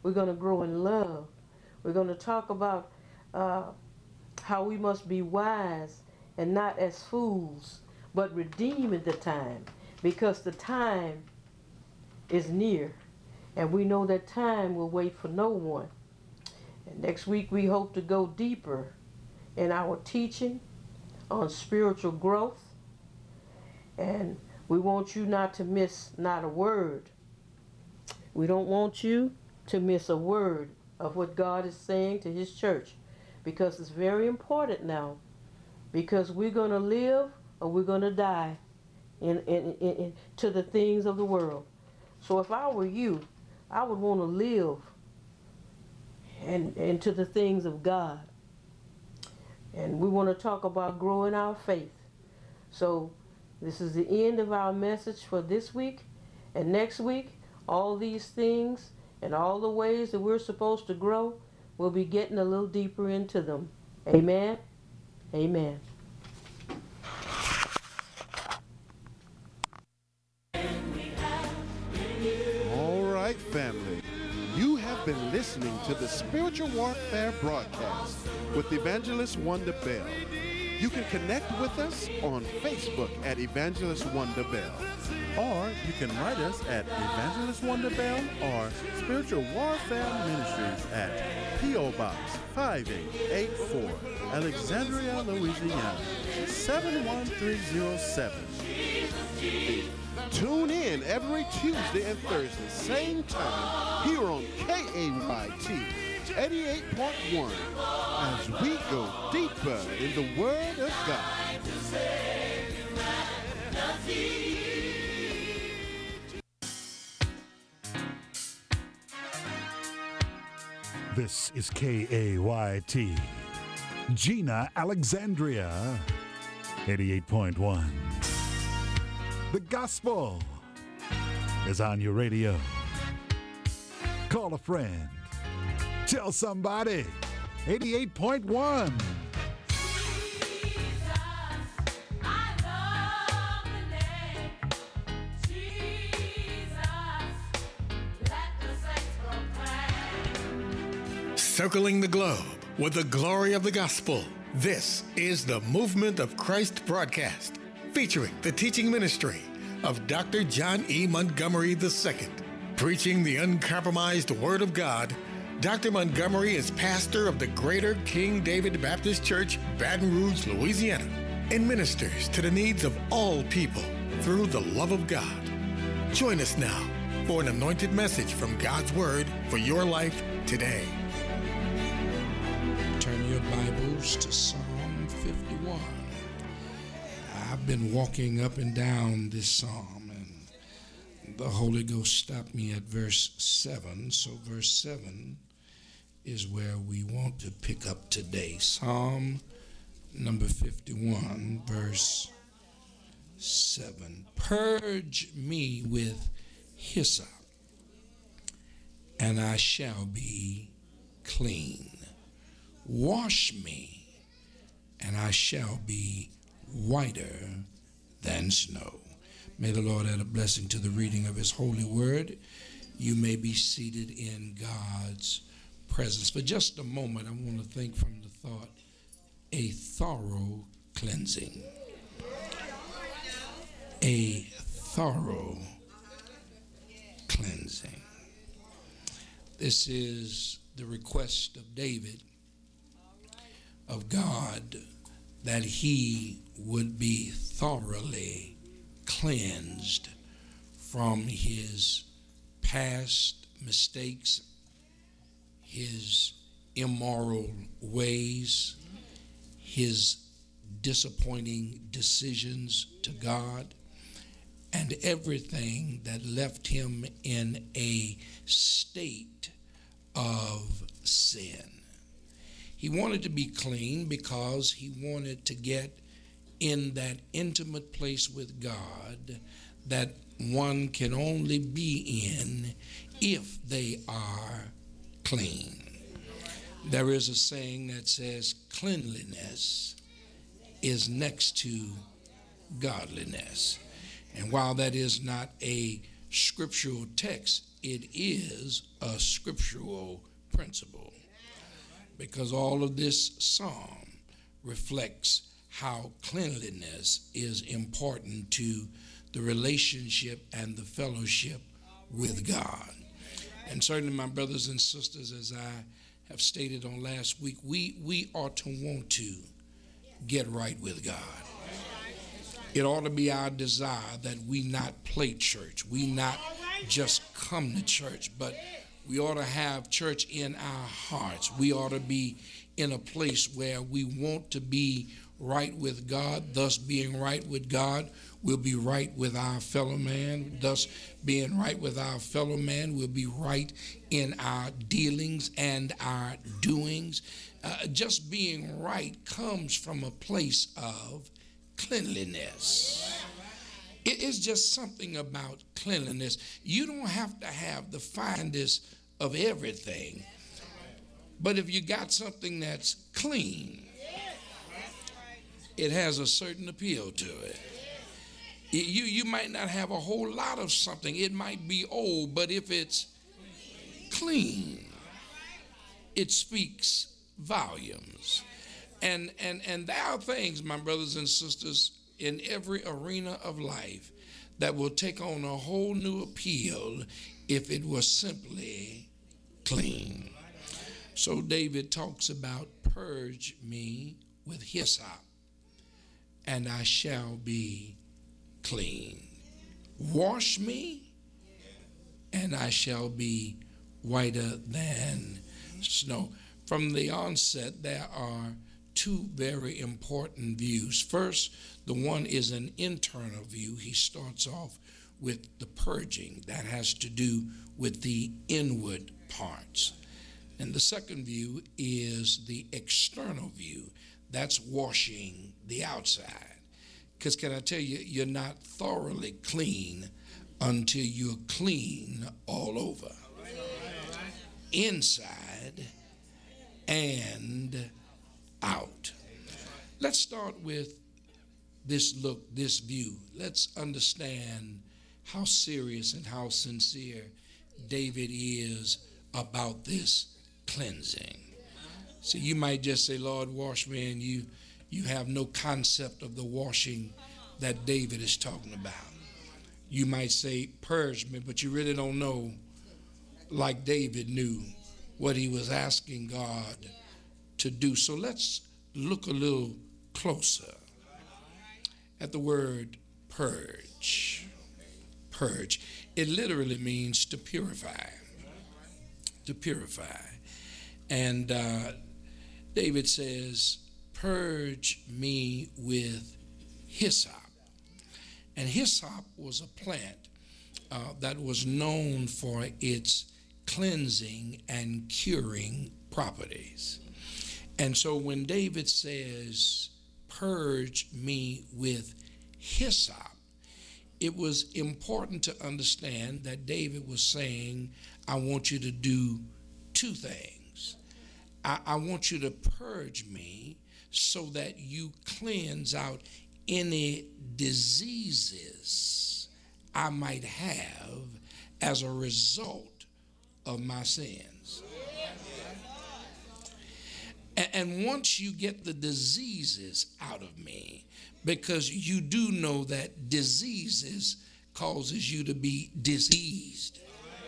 We're going to grow in love. We're going to talk about how we must be wise and not as fools, but redeeming the time, because the time is near. And we know that time will wait for no one. And next week we hope to go deeper in our teaching on spiritual growth. And we want you not to miss not a word. We don't want you to miss a word of what God is saying to his church, because it's very important now, because we're going to live or we're going to die to the things of the world. So if I were you, I would want to live and to the things of God. And we want to talk about growing our faith. So this is the end of our message for this week. And next week, all these things and all the ways that we're supposed to grow, we'll be getting a little deeper into them. Amen. Amen. All right, family. You have been listening to the Spiritual Warfare broadcast with Evangelist Wanda Bell. You can connect with us on Facebook at Evangelist Wanda Bell. Or you can write us at Evangelist Wanda Bell or Spiritual Warfare Ministries at P.O. Box 5884, Alexandria, Louisiana, 71307. Tune in every Tuesday and Thursday, same time, here on KAYT 88.1, as we go deeper in the Word of God. This is KAYT, Gina, Alexandria, 88.1. The gospel is on your radio. Call a friend. Tell somebody. 88.1. Circling the globe with the glory of the gospel. This is the Movement of Christ broadcast, featuring the teaching ministry of Dr. John E. Montgomery II. Preaching the uncompromised Word of God, Dr. Montgomery is pastor of the Greater King David Baptist Church, Baton Rouge, Louisiana, and ministers to the needs of all people through the love of God. Join us now for an anointed message from God's Word for your life today. Turn your Bibles to Psalm 51. I've been walking up and down this psalm, and the Holy Ghost stopped me at verse 7. So verse 7 is where we want to pick up today. Psalm number 51, verse 7. Purge me with hyssop, and I shall be clean. Wash me, and I shall be whiter than snow. May the Lord add a blessing to the reading of his holy word. You may be seated in God's presence. For just a moment, I want to think from the thought, a thorough cleansing. A thorough cleansing. This is the request of David of God, that he would be thoroughly cleansed from his past mistakes, his immoral ways, his disappointing decisions to God, and everything that left him in a state of sin. He wanted to be clean because he wanted to get in that intimate place with God that one can only be in if they are clean. There is a saying that says cleanliness is next to godliness. And while that is not a scriptural text, it is a scriptural principle, because all of this psalm reflects how cleanliness is important to the relationship and the fellowship with God. And certainly, my brothers and sisters, as I have stated on last week, we ought to want to get right with God. It ought to be our desire that we not play church. We not just come to church, but we ought to have church in our hearts. We ought to be in a place where we want to be right with God. Thus, being right with God, we'll be right with our fellow man. Thus, being right with our fellow man, we'll be right in our dealings and our doings. Just being right comes from a place of cleanliness. It is just something about cleanliness. You don't have to have the finest of everything, but if you got something that's clean, it has a certain appeal to it. You might not have a whole lot of something. It might be old, but if it's clean, it speaks volumes. And there are things, my brothers and sisters, in every arena of life that will take on a whole new appeal if it was simply clean. So David talks about, purge me with hyssop, and I shall be clean. Wash me, and I shall be whiter than snow. From the onset, there are two very important views. First, the one is an internal view. He starts off with the purging. That has to do with the inward parts. And the second view is the external view. That's washing the outside. Because can I tell you, you're not thoroughly clean until you're clean all over. Inside and out. Let's start with this look, this view. Let's understand how serious and how sincere David is about this cleansing. See, you might just say, Lord, wash me, and you have no concept of the washing that David is talking about. You might say, purge me, but you really don't know, like David knew, what he was asking God to do. So let's look a little closer at the word purge. Purge. It literally means to purify. To purify. And David says, purge me with hyssop. And hyssop was a plant that was known for its cleansing and curing properties. And so when David says, purge me with hyssop, it was important to understand that David was saying, I want you to do two things. I want you to purge me so that you cleanse out any diseases I might have as a result of my sins. And once you get the diseases out of me, because you do know that diseases causes you to be diseased.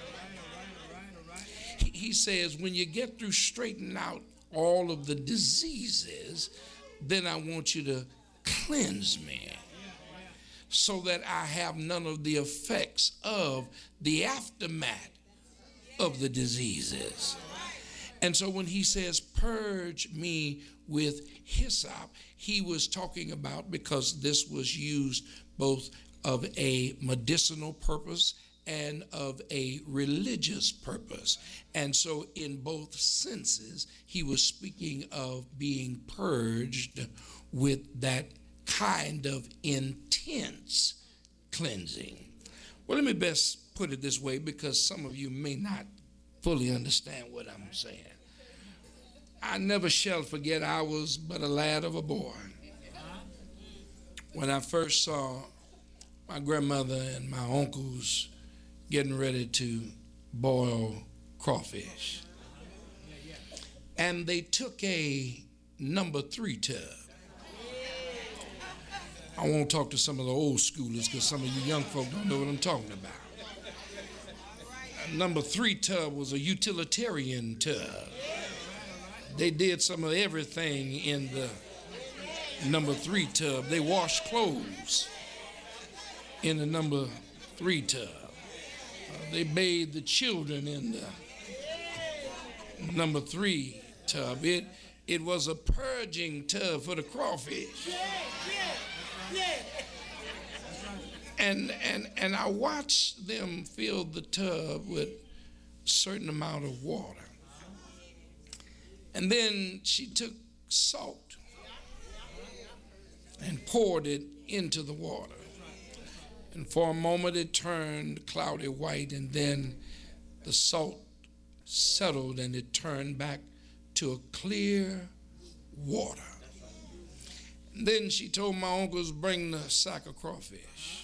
He says, when you get through straightening out all of the diseases, then I want you to cleanse me so that I have none of the effects of the aftermath of the diseases. And so when he says, purge me with hyssop, he was talking about, because this was used both of a medicinal purpose and of a religious purpose. And so in both senses, he was speaking of being purged with that kind of intense cleansing. Well, let me best put it this way, because some of you may not fully understand what I'm saying. I never shall forget, I was but a lad of a boy when I first saw my grandmother and my uncles getting ready to boiled crawfish. And they took a number 3 tub. I want to talk to some of the old schoolers because some of you young folk don't know what I'm talking about. Number 3 tub was a utilitarian tub. They did some of everything in the number 3 tub. They washed clothes in the number 3 tub. They bathed the children in the number 3 tub. It was a purging tub for the crawfish. And I watched them fill the tub with a certain amount of water. And then she took salt and poured it into the water. And for a moment it turned cloudy white, and then the salt settled and it turned back to a clear water. And then she told my uncles, bring the sack of crawfish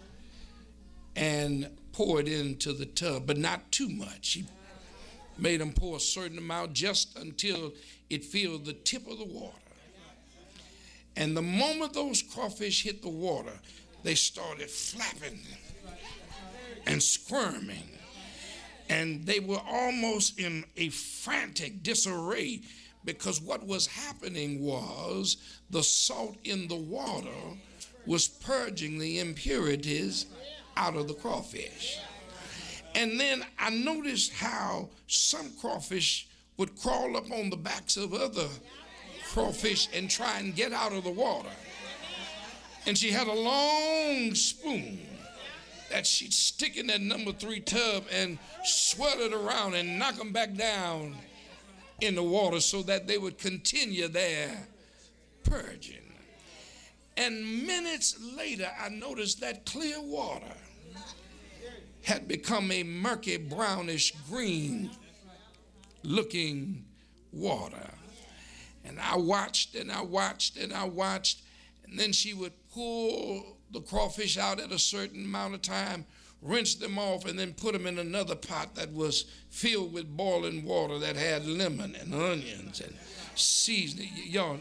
and pour it into the tub, but not too much. She made them pour a certain amount just until it filled the tip of the water. And the moment those crawfish hit the water, they started flapping and squirming. And they were almost in a frantic disarray, because what was happening was the salt in the water was purging the impurities out of the crawfish. And then I noticed how some crawfish would crawl up on the backs of other crawfish and try and get out of the water. And she had a long spoon that she'd stick in that number 3 tub and swirl it around and knock them back down in the water so that they would continue their purging. And minutes later, I noticed that clear water had become a murky brownish green looking water. And I watched and I watched and I watched, and then she would pull the crawfish out at a certain amount of time, rinse them off, and then put them in another pot that was filled with boiling water that had lemon and onions and seasoning. Y'all.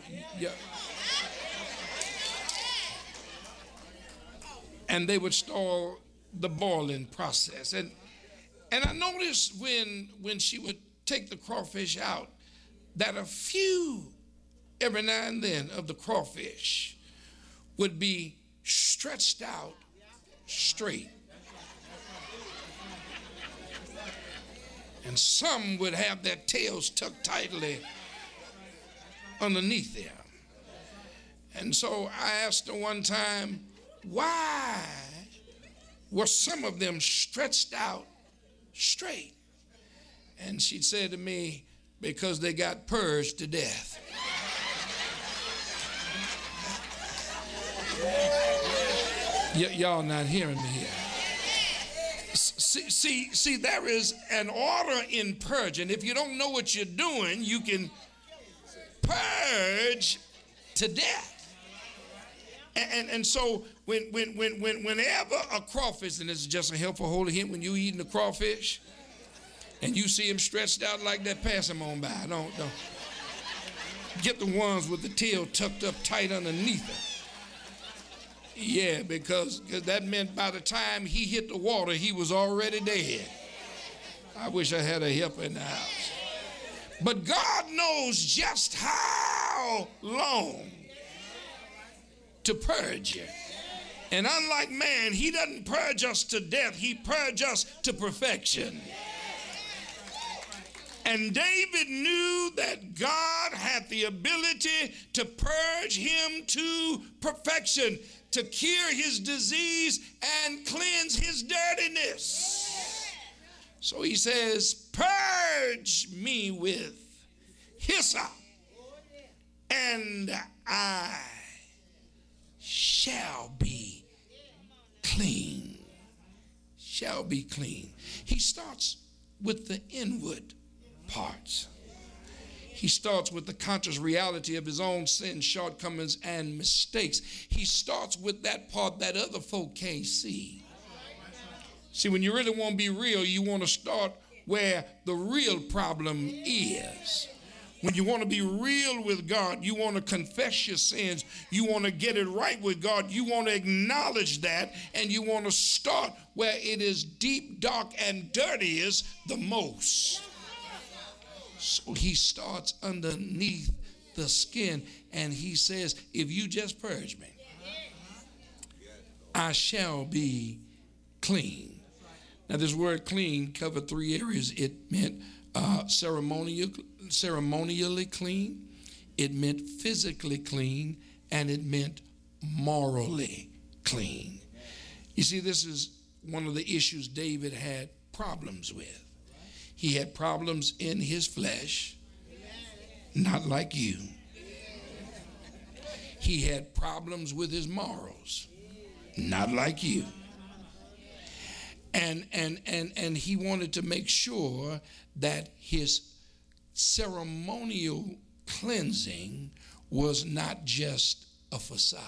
And they would start the boiling process. And I noticed when she would take the crawfish out, that a few, every now and then, of the crawfish would be stretched out straight. And some would have their tails tucked tightly underneath them. And so I asked her one time, why were some of them stretched out straight? And she said to me, because they got purged to death. Y'all not hearing me here. See, there is an order in purging. If you don't know what you're doing, you can purge to death. And so whenever a crawfish, and this is just a helpful holy hint, when you eating a crawfish and you see him stretched out like that, pass him on by. Don't. Get the ones with the tail tucked up tight underneath it. Yeah, because that meant by the time he hit the water, he was already dead. I wish I had a helper in the house. But God knows just how long to purge you. And unlike man, he doesn't purge us to death, he purges us to perfection. And David knew that God had the ability to purge him to perfection, to cure his disease and cleanse his dirtiness. So he says, purge me with hyssop, and I shall be clean. Shall be clean. He starts with the inward parts. He starts with the conscious reality of his own sins, shortcomings, and mistakes. He starts with that part that other folk can't see. See, when you really want to be real, you want to start where the real problem is. When you want to be real with God, you want to confess your sins, you want to get it right with God, you want to acknowledge that, and you want to start where it is deep, dark, and dirtiest the most. So he starts underneath the skin, and he says, if you just purge me, I shall be clean. Now, this word clean covered three areas. It meant ceremonially clean, it meant physically clean, and it meant morally clean. You see, this is one of the issues David had problems with. He had problems in his flesh, not like you. He had problems with his morals, not like you. And he wanted to make sure that his ceremonial cleansing was not just a facade,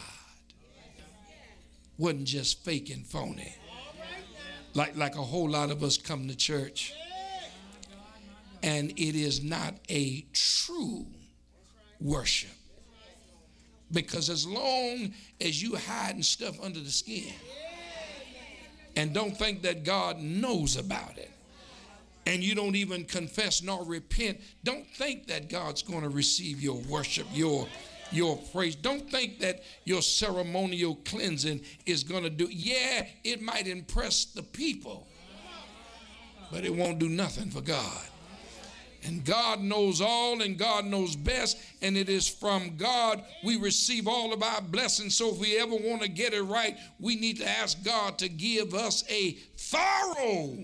wasn't just fake and phony, like a whole lot of us come to church, and it is not a true worship. Because as long as you hiding stuff under the skin and don't think that God knows about it, and you don't even confess nor repent, don't think that God's going to receive your worship, your praise. Don't think that your ceremonial cleansing is going to do. Yeah, it might impress the people, but it won't do nothing for God. And God knows all, and God knows best, and it is from God we receive all of our blessings. So if we ever want to get it right, we need to ask God to give us a thorough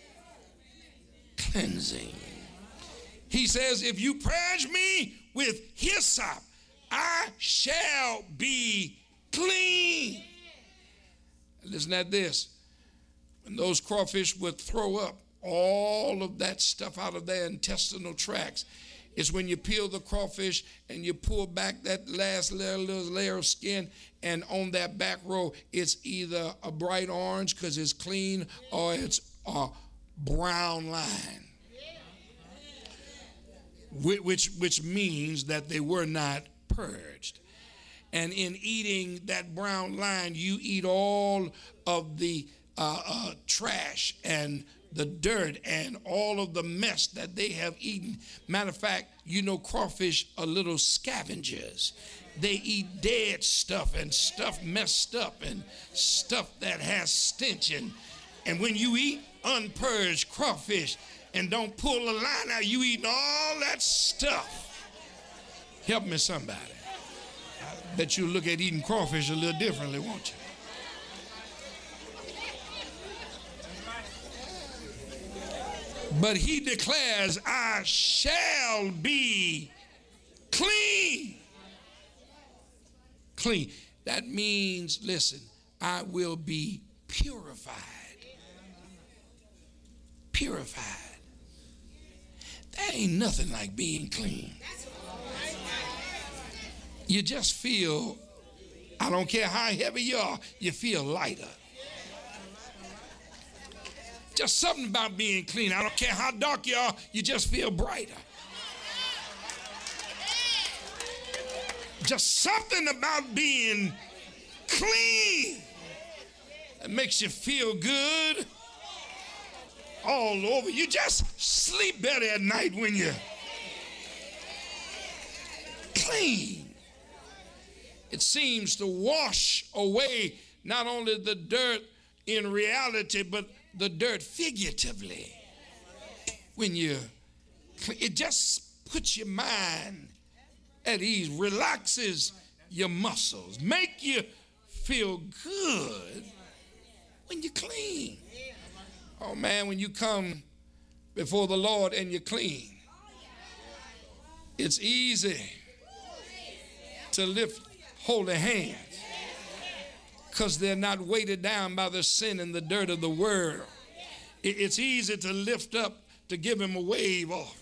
cleansing. He says, if you purge me with hyssop, I shall be clean. Listen at this. When those crawfish would throw up all of that stuff out of their intestinal tracts, it's when you peel the crawfish and you pull back that last little layer of skin, and on that back row, it's either a bright orange because it's clean, or it's a brown line, which means that they were not purged. And in eating that brown line, you eat all of the trash and the dirt and all of the mess that they have eaten. Matter of fact, you know, crawfish are little scavengers. They eat dead stuff and stuff messed up and stuff that has stench. And when you eat unpurged crawfish and don't pull the line out, you eating all that stuff. Help me, somebody. I bet you look at eating crawfish a little differently, won't you? But he declares, I shall be clean. Clean. That means, listen, I will be purified. Purified. That ain't nothing like being clean. You just feel, I don't care how heavy you are, you feel lighter. Just something about being clean. I don't care how dark you are, you just feel brighter. Just something about being clean that makes you feel good all over. You just sleep better at night when you're clean. It seems to wash away not only the dirt in reality, but the dirt figuratively. When it just puts your mind at ease, relaxes your muscles, make you feel good when you're clean. Oh man, when you come before the Lord and you're clean, it's easy to lift holy hands, because they're not weighted down by the sin and the dirt of the world. It's easy to lift up, to give him a wave offering,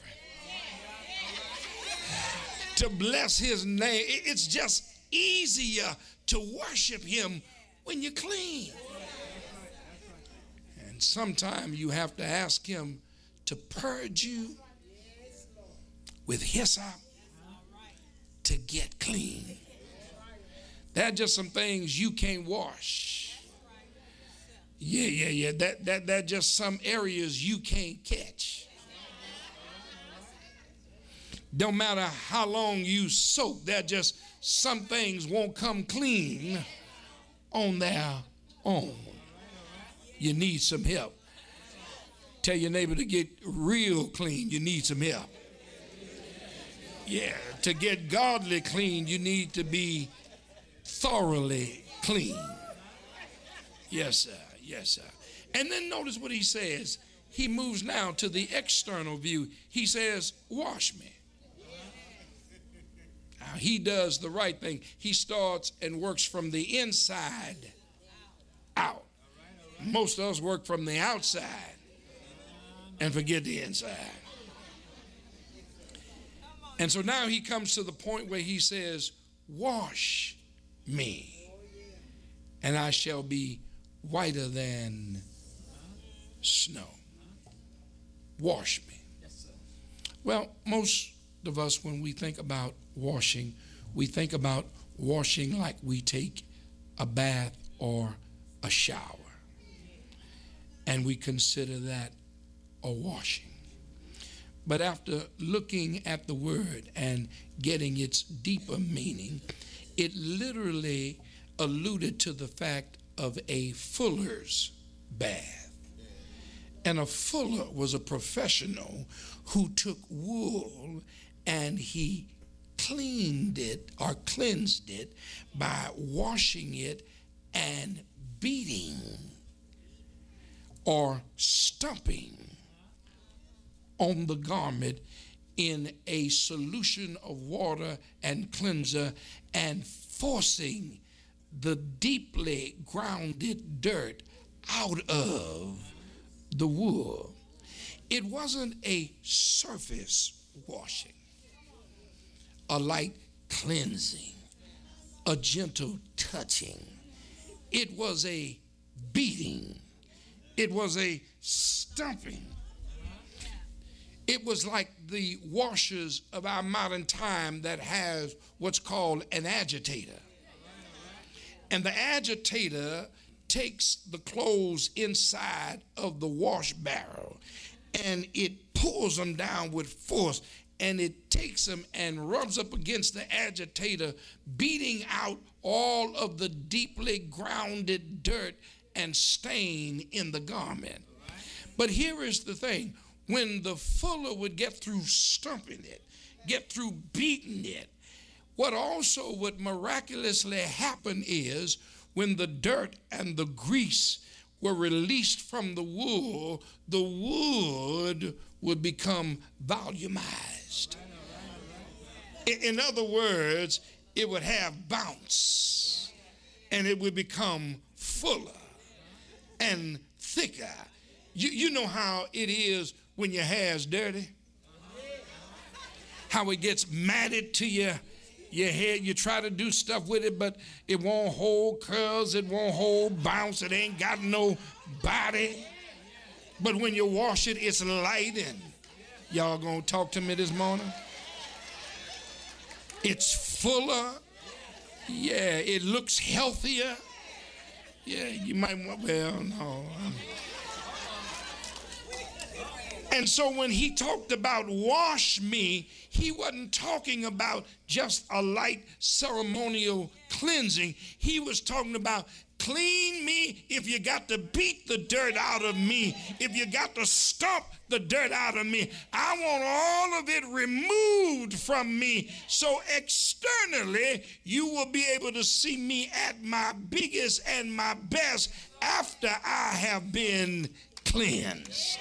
to bless his name. It's just easier to worship him when you're clean. And sometimes you have to ask him to purge you with hyssop to get clean. There are just some things you can't wash. Yeah. That just some areas you can't catch. Don't matter how long you soak, there just some things won't come clean on their own. You need some help. Tell your neighbor to get real clean, you need some help. Yeah, to get godly clean, you need to be thoroughly clean. Yes, sir. Yes, sir. And then notice what he says. He moves now to the external view. He says, wash me. Now, he does the right thing. He starts and works from the inside out. Most of us work from the outside and forget the inside. And so now he comes to the point where he says, wash me, and I shall be whiter than snow. Wash me. Well, most of us, when we think about washing, we think about washing like we take a bath or a shower. And we consider that a washing. But after looking at the word and getting its deeper meaning, it literally alluded to the fact of a fuller's bath. And a fuller was a professional who took wool and he cleaned it or cleansed it by washing it and beating or stumping on the garment in a solution of water and cleanser and forcing the deeply grounded dirt out of the wool. It wasn't a surface washing, a light cleansing, a gentle touching. It was a beating. It was a stumping. It was like the washers of our modern time that has what's called an agitator. And the agitator takes the clothes inside of the wash barrel and it pulls them down with force, and it takes them and rubs up against the agitator, beating out all of the deeply grounded dirt and stain in the garment. But here is the thing. When the fuller would get through stumping it, get through beating it, what also would miraculously happen is when the dirt and the grease were released from the wool, the wood would become volumized. In other words, it would have bounce and it would become fuller and thicker. You know how it is when your hair is dirty, how it gets matted to your hair. You try to do stuff with it, but it won't hold curls, it won't hold bounce, it ain't got no body. But when you wash it, it's light. And y'all gonna talk to me this morning? It's fuller. Yeah, it looks healthier. Yeah, you might want, well, no. And so when he talked about wash me, he wasn't talking about just a light ceremonial cleansing. He was talking about clean me if you got to beat the dirt out of me, if you got to stomp the dirt out of me. I want all of it removed from me so externally you will be able to see me at my biggest and my best after I have been cleansed.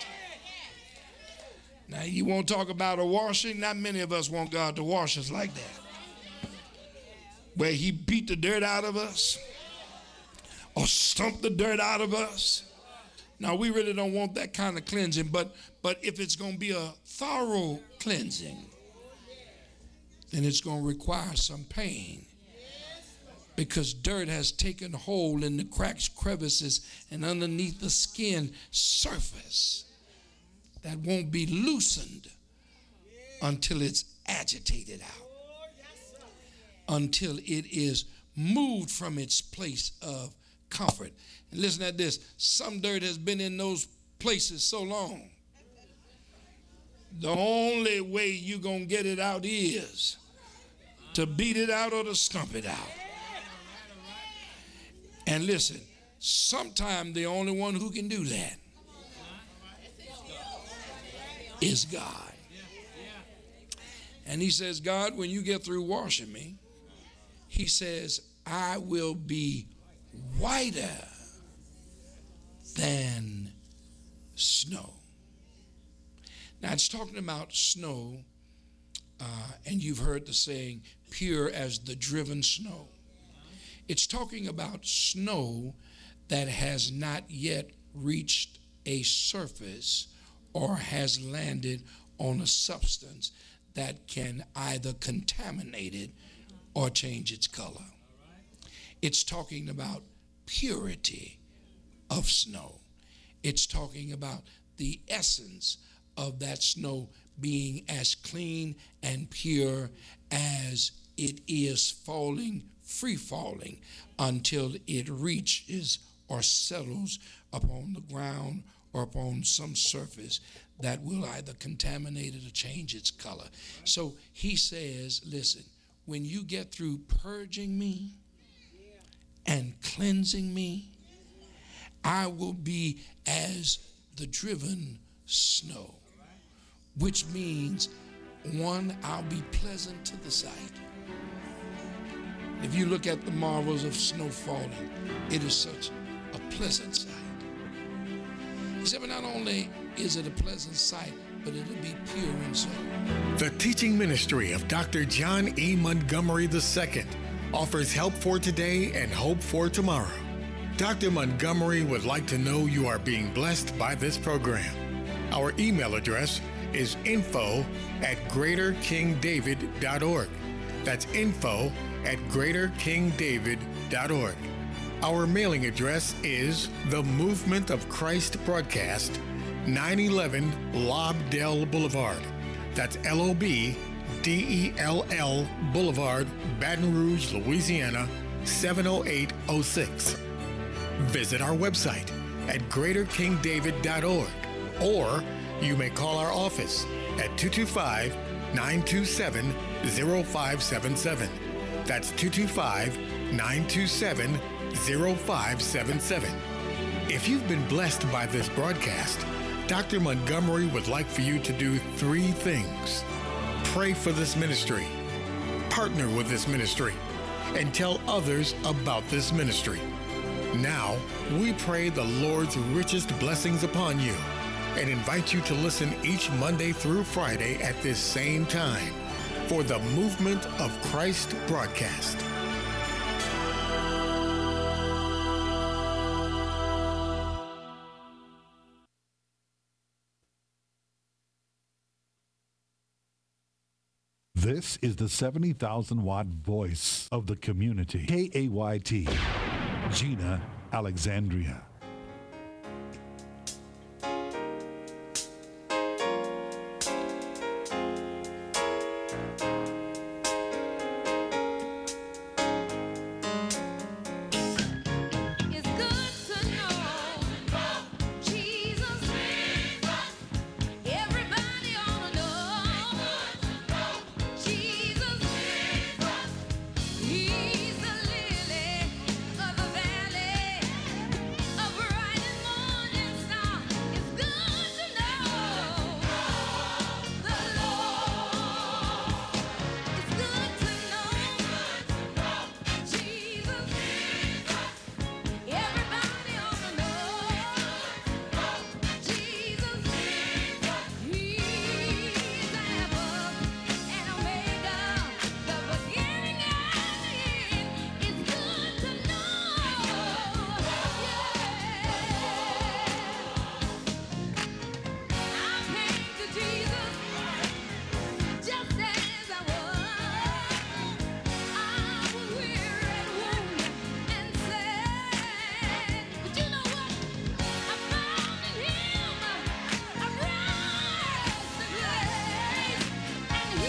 Now, you won't talk about a washing. Not many of us want God to wash us like that, where he beat the dirt out of us or stomp the dirt out of us. Now, we really don't want that kind of cleansing, but if it's going to be a thorough cleansing, then it's going to require some pain. because dirt has taken hold in the cracks, crevices, and underneath the skin surface that won't be loosened until it's agitated out, until it is moved from its place of comfort. And listen at this. Some dirt has been in those places so long, the only way you're going to get it out is to beat it out or to stomp it out. And listen, sometimes the only one who can do that is God. And he says, God, when you get through washing me, he says, I will be whiter than snow. Now, it's talking about snow, and you've heard the saying, pure as the driven snow. It's talking about snow that has not yet reached a surface or has landed on a substance that can either contaminate it or change its color. It's talking about purity of snow. It's talking about the essence of that snow being as clean and pure as it is falling, free falling, until it reaches or settles upon the ground or upon some surface that will either contaminate it or change its color. So he says, listen, when you get through purging me and cleansing me, I will be as the driven snow, which means, one, I'll be pleasant to the sight. If you look at the marvels of snow falling, it is such a pleasant sight. He said, but not only is it a pleasant sight, but it'll be pure and so. The teaching ministry of Dr. John E. Montgomery II offers help for today and hope for tomorrow. Dr. Montgomery would like to know you are being blessed by this program. Our email address is info@greaterkingdavid.org. That's info@greaterkingdavid.org. Our mailing address is The Movement of Christ Broadcast, 911 Lobdell Boulevard. That's LOBDELL Boulevard, Baton Rouge, Louisiana, 70806. Visit our website at greaterkingdavid.org, or you may call our office at 225-927-0577. That's 225-927-0577. If you've been blessed by this broadcast, Dr. Montgomery would like for you to do 3 things. Pray for this ministry, partner with this ministry, and tell others about this ministry. Now, we pray the Lord's richest blessings upon you and invite you to listen each Monday through Friday at this same time for the Movement of Christ broadcast. This is the 70,000-watt voice of the community. KAYT, Gina Alexandria.